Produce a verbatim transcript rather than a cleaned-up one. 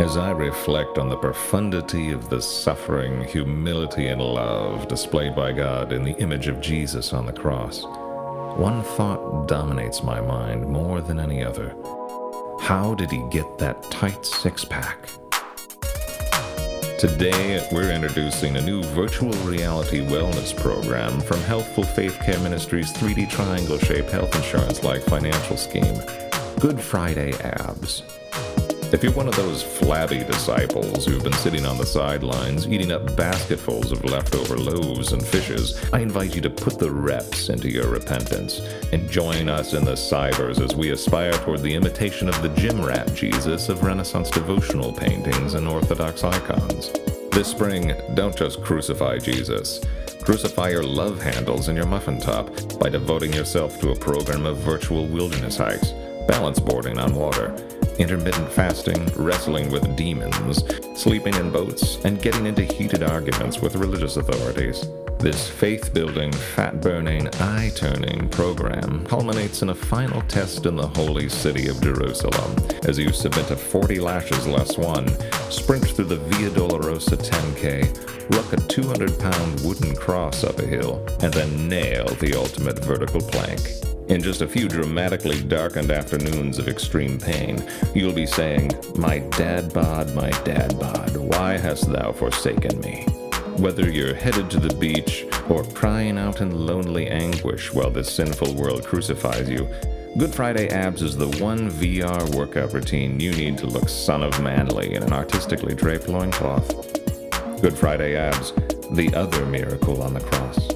As I reflect on the profundity of the suffering, humility, and love displayed by God in the image of Jesus on the cross, one thought dominates my mind more than any other. How did he get that tight six-pack? Today, we're introducing a new virtual reality wellness program from Healthful Faith Care Ministries' three D triangle-shaped health insurance-like financial scheme, Good Friday Abs. If you're one of those flabby disciples who've been sitting on the sidelines eating up basketfuls of leftover loaves and fishes, I invite you to put the reps into your repentance and join us in the cybers as we aspire toward the imitation of the gym rat Jesus of Renaissance devotional paintings and Orthodox icons. This spring, don't just crucify Jesus. Crucify your love handles and your muffin top by devoting yourself to a program of virtual wilderness hikes, balance boarding on water, intermittent fasting, wrestling with demons, sleeping in boats, and getting into heated arguments with religious authorities. This faith-building, fat-burning, eye-turning program culminates in a final test in the holy city of Jerusalem as you submit to forty lashes less one, sprint through the Via Dolorosa ten K, ruck a two hundred pound wooden cross up a hill, and then nail the ultimate vertical plank. In just a few dramatically darkened afternoons of extreme pain, you'll be saying, "My dad bod, my dad bod, why hast thou forsaken me?" Whether you're headed to the beach or crying out in lonely anguish while this sinful world crucifies you, Good Friday Abs is the one V R workout routine you need to look son of manly in an artistically draped loincloth. Good Friday Abs, the other miracle on the cross.